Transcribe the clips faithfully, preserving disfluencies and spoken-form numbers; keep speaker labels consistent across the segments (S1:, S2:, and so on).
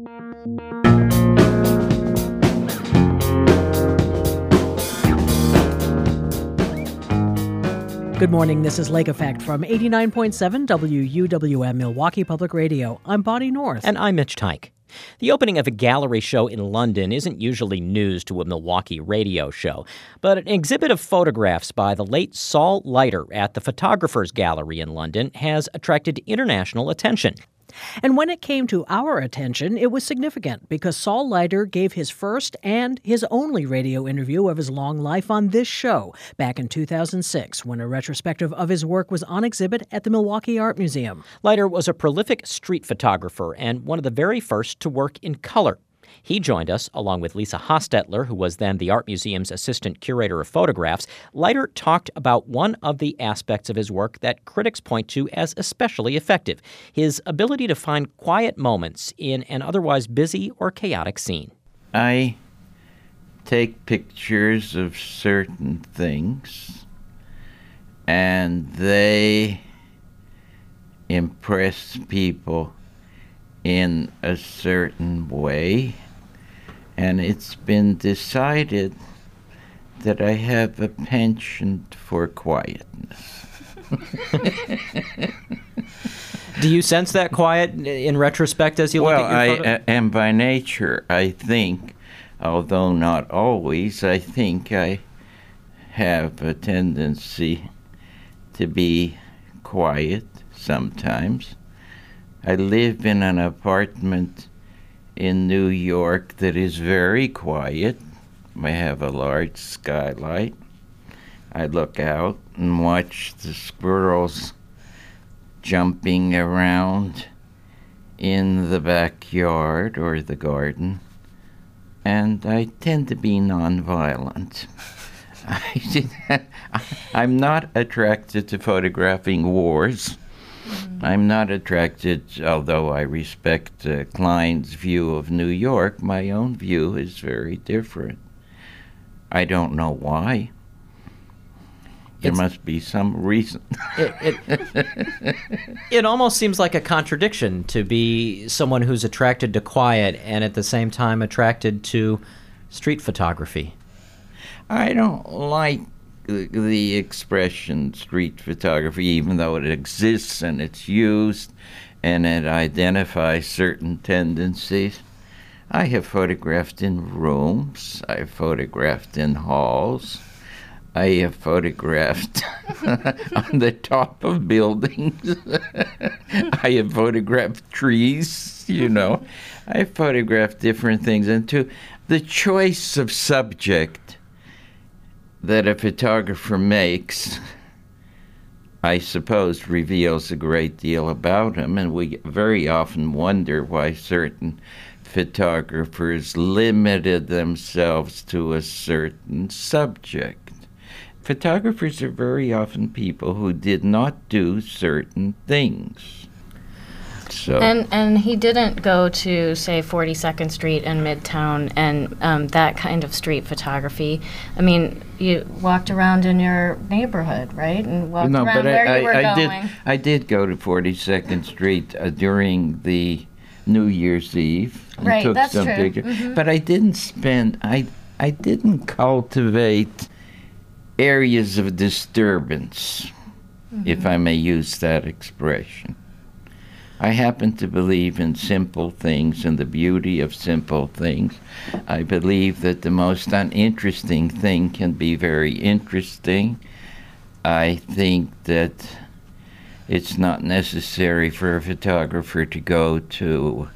S1: Good morning, this is Lake Effect from eighty-nine point seven W U W M Milwaukee Public Radio. I'm Bonnie North.
S2: And I'm Mitch Tyke. The opening of a gallery show in London isn't usually news to a Milwaukee radio show, but an exhibit of photographs by the late Saul Leiter at the Photographers Gallery in London has attracted international attention.
S1: And when it came to our attention, it was significant because Saul Leiter gave his first and his only radio interview of his long life on this show back in two thousand six, when a retrospective of his work was on exhibit at the Milwaukee Art Museum.
S2: Leiter was a prolific street photographer and one of the very first to work in color. He joined us, along with Lisa Hostetler, who was then the Art Museum's assistant curator of photographs. Leiter talked about one of the aspects of his work that critics point to as especially effective, his ability to find quiet moments in an otherwise busy or chaotic scene.
S3: I take pictures of certain things, and they impress people in a certain way, and it's been decided that I have a penchant for quietness.
S2: Do you sense that quiet in retrospect as you
S3: well,
S2: look at your photo?
S3: Well, I am by nature, I think, although not always, I think I have a tendency to be quiet sometimes. I live in an apartment in New York that is very quiet. I have a large skylight. I look out and watch the squirrels jumping around in the backyard or the garden, and I tend to be nonviolent. I, I'm not attracted to photographing wars. I'm not attracted, although I respect uh, Klein's view of New York, my own view is very different. I don't know why. There it's, must be some reason.
S2: It, it, it almost seems like a contradiction to be someone who's attracted to quiet and at the same time attracted to street photography.
S3: I don't like the expression street photography, even though it exists and it's used and it identifies certain tendencies. I have photographed in rooms, I've photographed in halls, I have photographed on the top of buildings, I have photographed trees, you know. I have photographed different things, and to the choice of subject that a photographer makes, I suppose, reveals a great deal about him, and we very often wonder why certain photographers limited themselves to a certain subject. Photographers are very often people who did not do certain things. So.
S4: And and he didn't go to, say, forty-second Street in Midtown and um, that kind of street photography. I mean, you walked around in your neighborhood, right? And walked
S3: no,
S4: around
S3: but
S4: where
S3: I,
S4: you were
S3: I, I
S4: going.
S3: Did, I did go to forty-second Street uh, during the New Year's Eve and
S4: right,
S3: took
S4: that's
S3: some
S4: true.
S3: pictures.
S4: Mm-hmm.
S3: But I didn't spend, I, I didn't cultivate areas of disturbance, mm-hmm. if I may use that expression. I happen to believe in simple things and the beauty of simple things. I believe that the most uninteresting thing can be very interesting. I think that it's not necessary for a photographer to go to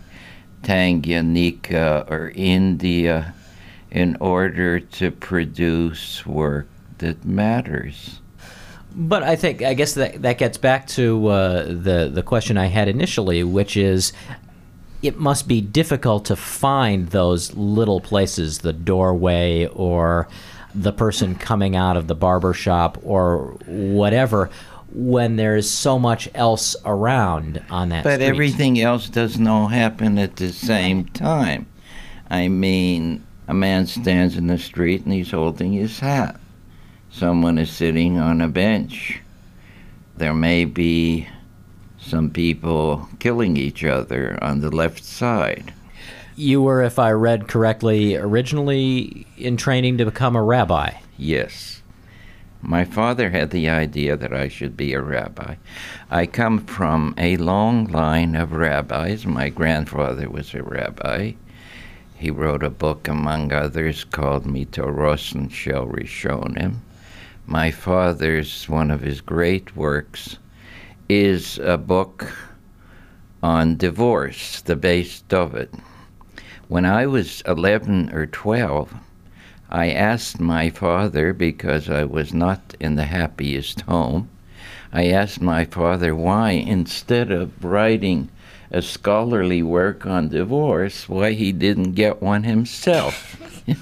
S3: Tanganyika or India in order to produce work that matters.
S2: But I think, I guess that that gets back to uh, the, the question I had initially, which is, it must be difficult to find those little places, the doorway or the person coming out of the barber shop or whatever, when there's so much else around on that
S3: but
S2: street.
S3: Everything else doesn't all happen at the same time. I mean, a man stands in the street and he's holding his hat. Someone is sitting on a bench. There may be some people killing each other on the left side.
S2: You were, if I read correctly, originally in training to become a rabbi.
S3: Yes. My father had the idea that I should be a rabbi. I come from a long line of rabbis. My grandfather was a rabbi. He wrote a book, among others, called Mitorosim Shel Rishonim. My father's, one of his great works, is a book on divorce, the Beis Dovid. When I was eleven or twelve, I asked my father, because I was not in the happiest home, I asked my father why, instead of writing a scholarly work on divorce, why he didn't get one himself.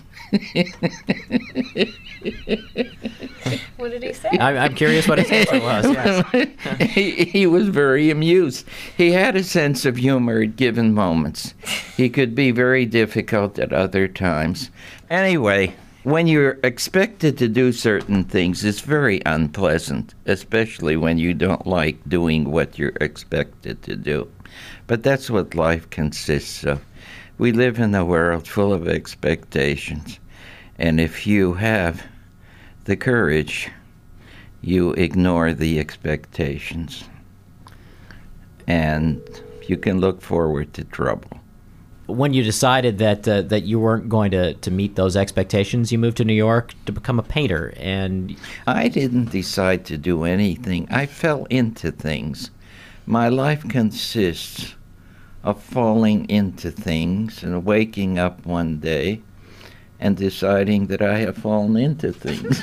S4: What did he say?
S2: I'm, I'm curious what his answer was. Yes.
S3: he, he was very amused. He had a sense of humor at given moments. He could be very difficult at other times. Anyway, when you're expected to do certain things, it's very unpleasant, especially when you don't like doing what you're expected to do. But that's what life consists of. We live in a world full of expectations. And if you have the courage, you ignore the expectations. And you can look forward to trouble.
S2: When you decided that uh, that you weren't going to, to meet those expectations, you moved to New York to become a painter. And
S3: I didn't decide to do anything. I fell into things. My life consists of falling into things and waking up one day and deciding that I have fallen into things.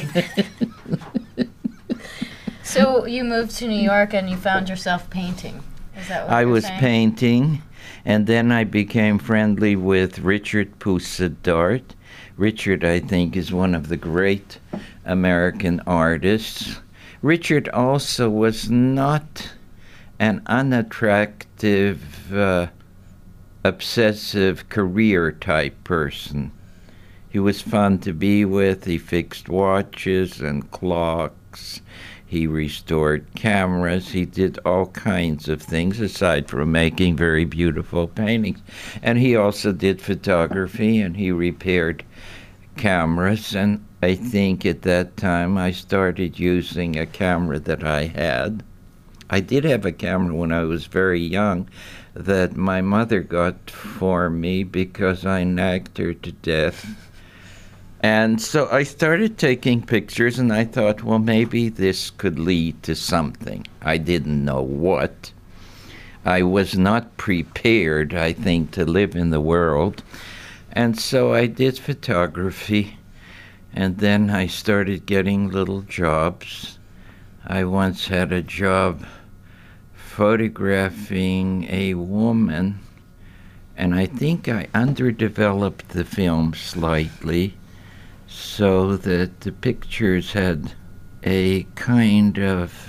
S4: So you moved to New York and you found yourself painting. Is that what
S3: I
S4: you're
S3: was
S4: saying?
S3: painting, and then I became friendly with Richard Poussin-Dart. Richard, I think, is one of the great American artists. Richard also was not an unattractive, uh, obsessive career-type person. He was fun to be with. He fixed watches and clocks. He restored cameras. He did all kinds of things aside from making very beautiful paintings. And he also did photography, and he repaired cameras. And I think at that time I started using a camera that I had. I did have a camera when I was very young that my mother got for me because I nagged her to death. And so I started taking pictures, and I thought, well, maybe this could lead to something. I didn't know what. I was not prepared, I think, to live in the world. And so I did photography, and then I started getting little jobs. I once had a job photographing a woman, and I think I underdeveloped the film slightly so that the pictures had a kind of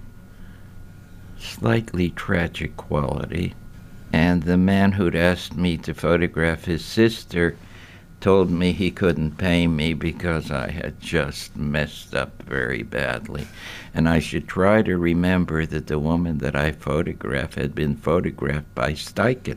S3: slightly tragic quality. And the man who'd asked me to photograph his sister told me he couldn't pay me because I had just messed up very badly. And I should try to remember that the woman that I photographed had been photographed by Steichen.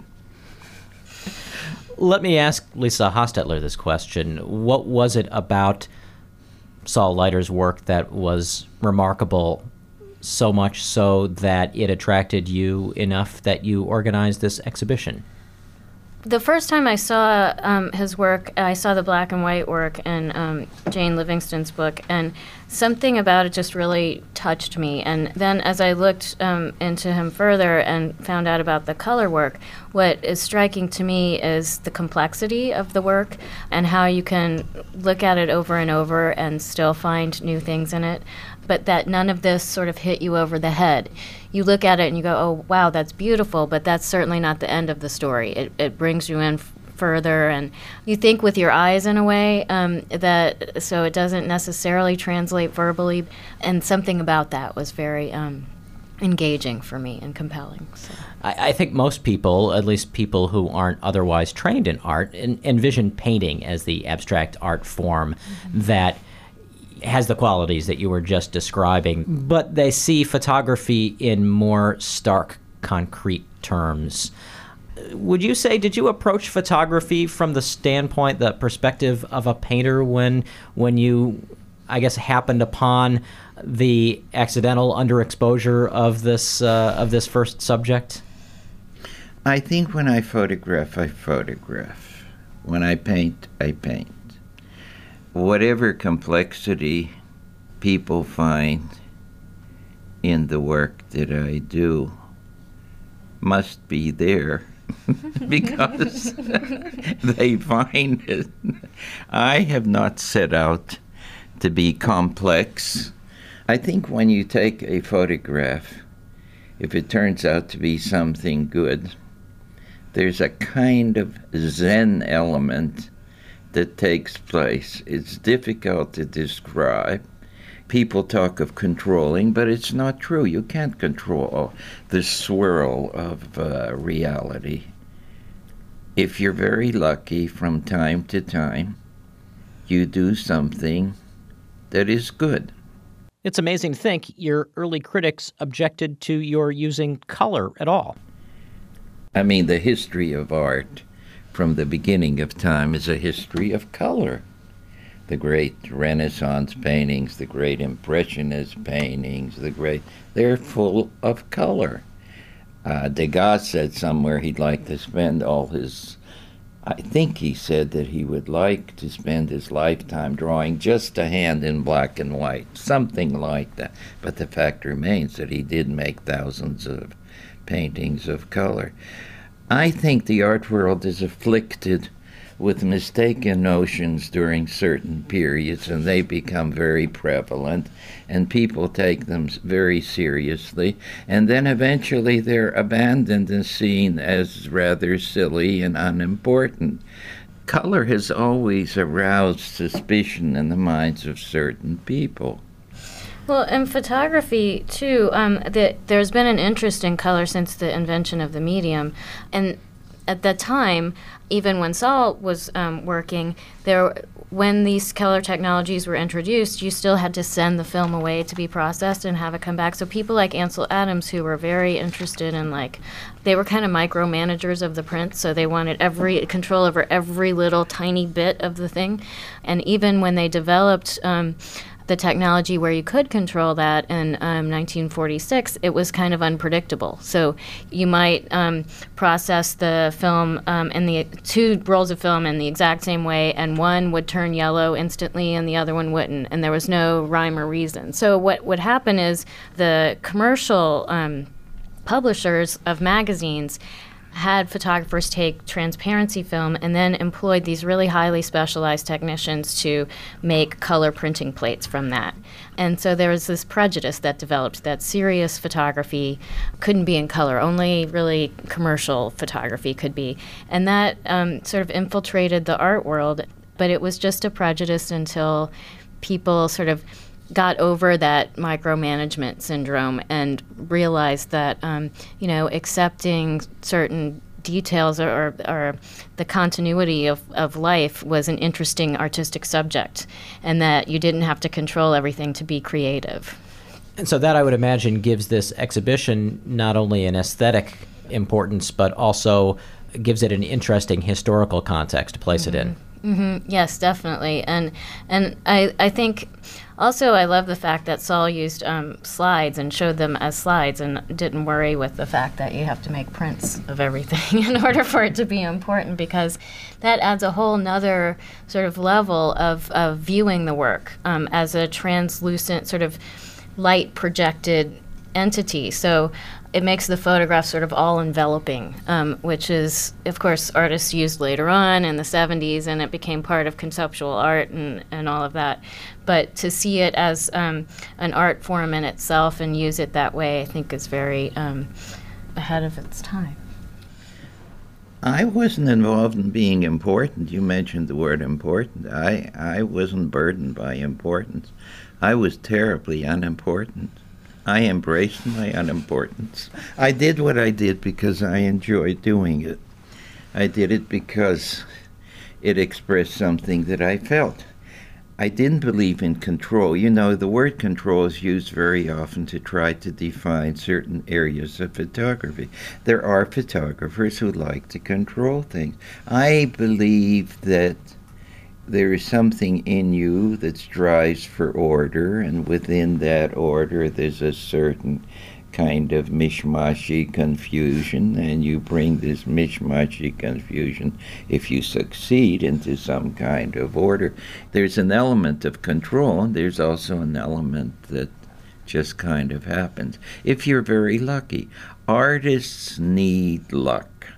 S2: let me ask Lisa Hostetler this question. What was it about Saul Leiter's work that was remarkable, so much so that it attracted you enough that you organized this exhibition?
S4: The first time I saw um, his work, I saw the black and white work in um, Jane Livingston's book, and something about it just really touched me. And then as I looked um, into him further and found out about the color work, what is striking to me is the complexity of the work and how you can look at it over and over and still find new things in it, but that none of this sort of hit you over the head. You look at it and you go, oh, wow, that's beautiful, but that's certainly not the end of the story. It, it brings you in f- further, and you think with your eyes in a way, um, that so it doesn't necessarily translate verbally, and something about that was very um, engaging for me and compelling. So.
S2: I, I think most people, at least people who aren't otherwise trained in art, en- envision painting as the abstract art form mm-hmm. that has the qualities that you were just describing, but they see photography in more stark, concrete terms. would you say, did you approach photography from the standpoint, the perspective of a painter when when you, I guess, happened upon the accidental underexposure of this uh, of this first subject?
S3: I think when I photograph, I photograph. When I paint, I paint. Whatever complexity people find in the work that I do must be there because they find it. I have not set out to be complex. I think when you take a photograph, if it turns out to be something good, there's a kind of Zen element that takes place. It's difficult to describe. People talk of controlling, but it's not true. You can't control the swirl of uh, reality. If you're very lucky, from time to time, you do something that is good.
S2: It's amazing to think your early critics objected to your using color at all.
S3: I mean, the history of art from the beginning of time is a history of color. The great Renaissance paintings, the great Impressionist paintings, the great, they're full of color. Uh, Degas said somewhere he'd like to spend all his, I think he said that he would like to spend his lifetime drawing just a hand in black and white, something like that. But the fact remains that he did make thousands of paintings of color. I think the art world is afflicted with mistaken notions during certain periods, and they become very prevalent, and people take them very seriously, and then eventually they're abandoned and seen as rather silly and unimportant. Color has always aroused suspicion in the minds of certain people.
S4: Well, in photography, too, um, the, there's been an interest in color since the invention of the medium. And at that time, even when Saul was um, working, there, when these color technologies were introduced, you still had to send the film away to be processed and have it come back. So people like Ansel Adams, who were very interested in, like, they were kind of micromanagers of the print, so they wanted every control over every little tiny bit of the thing. And even when they developed um, the technology where you could control that in um, nineteen forty-six, it was kind of unpredictable. So you might um, process the film um, in the two rolls of film in the exact same way, and one would turn yellow instantly and the other one wouldn't, and there was no rhyme or reason. So what would happen is the commercial um, publishers of magazines had photographers take transparency film and then employed these really highly specialized technicians to make color printing plates from that. And so there was this prejudice that developed that serious photography couldn't be in color, only really commercial photography could be. And that um, sort of infiltrated the art world, but it was just a prejudice until people sort of got over that micromanagement syndrome and realized that, um, you know, accepting certain details or, or, or the continuity of, of life was an interesting artistic subject, and that you didn't have to control everything to be creative.
S2: And so that, I would imagine, gives this exhibition not only an aesthetic importance, but also gives it an interesting historical context to place
S4: mm-hmm.
S2: it in.
S4: Mm-hmm. Yes, definitely. And and I, I think also I love the fact that Saul used um, slides and showed them as slides and didn't worry with the fact that you have to make prints of everything in order for it to be important, because that adds a whole nother sort of level of, of viewing the work um, as a translucent sort of light projected entity. So it makes the photograph sort of all-enveloping, um, which is, of course, artists used later on in the seventies, and it became part of conceptual art and, and all of that. But to see it as um, an art form in itself and use it that way, I think is very um, ahead of its time.
S3: I wasn't involved in being important. You mentioned the word important. I, I wasn't burdened by importance. I was terribly unimportant. I embraced my unimportance. I did what I did because I enjoyed doing it. I did it because it expressed something that I felt. I didn't believe in control. You know, the word control is used very often to try to define certain areas of photography. There are photographers who like to control things. I believe that there is something in you that strives for order, and within that order there's a certain kind of mishmashy confusion, and you bring this mishmashy confusion, if you succeed, into some kind of order. There's an element of control, and there's also an element that just kind of happens. If you're very lucky, artists need luck.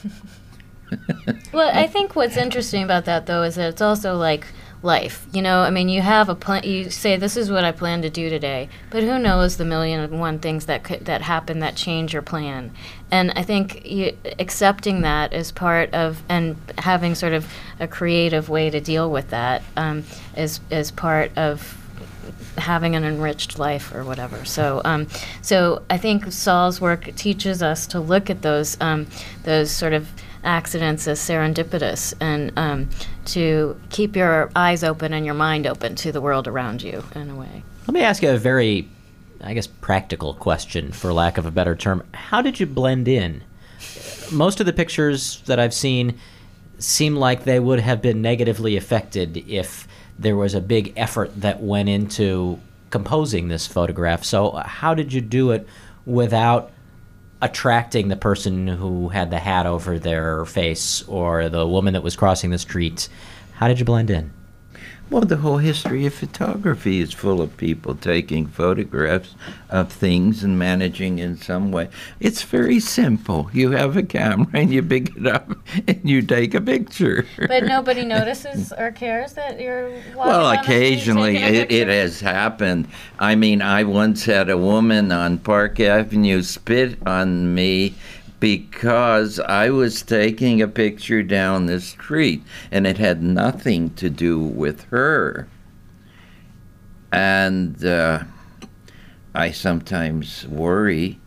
S4: Well, I think what's interesting about that, though, is that it's also like life. You know, I mean, you have a plan. You say, "This is what I plan to do today," but who knows the million and one things that could, that happen that change your plan. And I think you, accepting that is part of, and having sort of a creative way to deal with that um, is is part of having an enriched life or whatever. So, um, so I think Saul's work teaches us to look at those um, those sort of accidents as serendipitous, and um, to keep your eyes open and your mind open to the world around you in a way.
S2: Let me ask you a very, I guess, practical question, for lack of a better term. How did you blend in? Most of the pictures that I've seen seem like they would have been negatively affected if there was a big effort that went into composing this photograph. So how did you do it without attracting the person who had the hat over their face or the woman that was crossing the street? How did you blend in?
S3: Well, the whole history of photography is full of people taking photographs of things and managing in some way. It's very simple. You have a camera and you pick it up and you take a picture.
S4: But nobody notices or cares that you're walking
S3: Well,
S4: on the street
S3: occasionally
S4: taking a
S3: it, it
S4: picture?
S3: has happened. I mean, I once had a woman on Park Avenue spit on me because I was taking a picture down the street, and it had nothing to do with her. And uh, I sometimes worry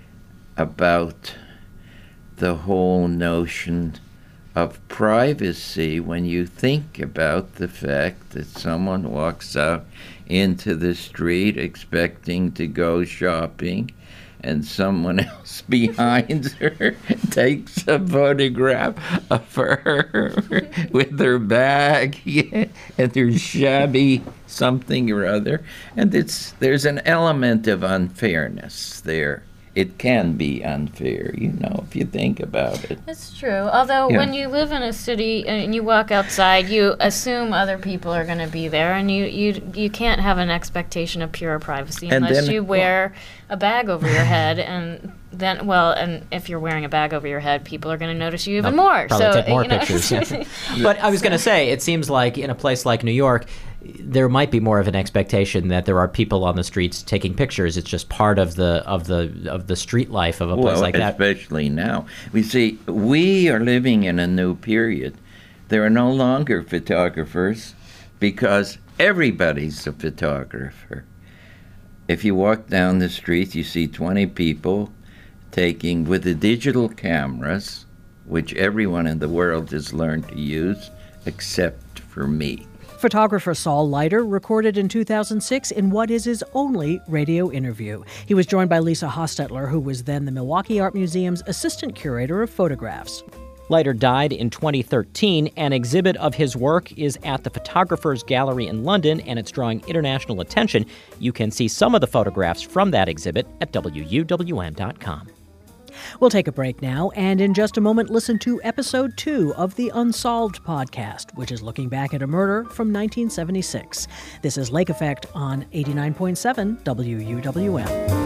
S3: about the whole notion of privacy when you think about the fact that someone walks out into the street expecting to go shopping, and someone else behind her takes a photograph of her with her bag and her shabby something or other. And it's there's an element of unfairness there. It can be unfair, you know, if you think about it.
S4: It's true. Although
S3: Yeah.
S4: when you live in a city and you walk outside, you assume other people are going to be there, and you, you you can't have an expectation of pure privacy
S3: And
S4: unless
S3: then-
S4: you wear a bag over your head, and then well, and if you're wearing a bag over your head, people are going to notice you even
S2: They'll
S4: more.
S2: probably
S4: so
S2: take more
S4: you know,
S2: pictures. But I was going to say, it seems like in a place like New York, there might be more of an expectation that there are people on the streets taking pictures. It's just part of the of the of the street life of a place
S3: Well,
S2: like that.
S3: especially now. We see, we are living in a new period. There are no longer photographers because everybody's a photographer. If you walk down the street, you see twenty people taking, with the digital cameras, which everyone in the world has learned to use, except for me.
S1: Photographer Saul Leiter recorded in two thousand six in what is his only radio interview. He was joined by Lisa Hostetler, who was then the Milwaukee Art Museum's assistant curator of photographs.
S2: Leiter died in twenty thirteen. An exhibit of his work is at the Photographers Gallery in London, and it's drawing international attention. You can see some of the photographs from that exhibit at W U W M dot com.
S1: We'll take a break now, and in just a moment, listen to episode two of the Unsolved podcast, which is looking back at a murder from nineteen seventy-six. This is Lake Effect on eighty-nine point seven W U W M.